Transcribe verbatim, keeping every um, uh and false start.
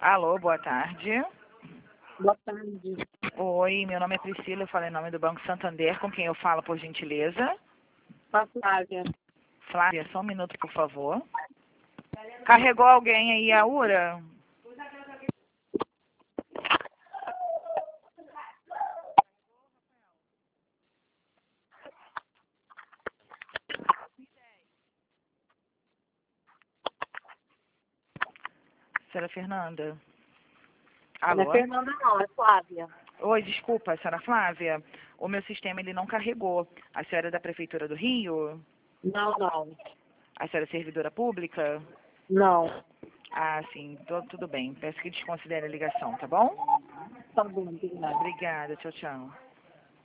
Alô, boa tarde. Boa tarde. Oi, meu nome é Priscila, eu falo em nome do Banco Santander, com quem eu falo, por gentileza? Com a Flávia. Flávia, só um minuto, por favor. Carregou alguém aí a URA? Senhora Fernanda? Não é Alô? Fernanda não, é Flávia. Oi, desculpa, senhora Flávia. O meu sistema ele não carregou. A senhora é da Prefeitura do Rio? Não, não. A senhora é servidora pública? Não. Ah, sim, tô- tudo bem. Peço que desconsidere a ligação, tá bom? Tá bom, obrigada. Obrigada, tchau, tchau.